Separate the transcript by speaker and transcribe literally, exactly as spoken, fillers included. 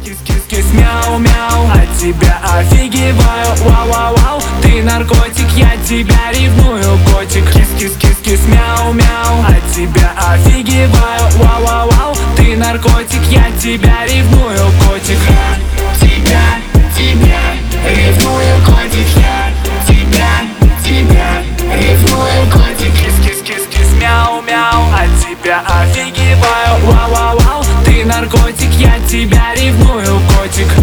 Speaker 1: Кис-кис-кис, мяу-мяу, от тебя офигеваю. Вау-вау-вау, ты наркотик, я тебя ревную, котик. Кис-кис-кис-кис, мяу-мяу, от тебя офигеваю. Вау-вау-вау, ты наркотик, я тебя ревную, котик.
Speaker 2: Тебя, тебя, ревную, котик. Я тебя, тебя, ревную, котик.
Speaker 1: Кис-кис-кис-кис, мяу-мяу, от тебя офигеваю. Вау-вау-вау, ты наркотик, я тебя ревную, котик.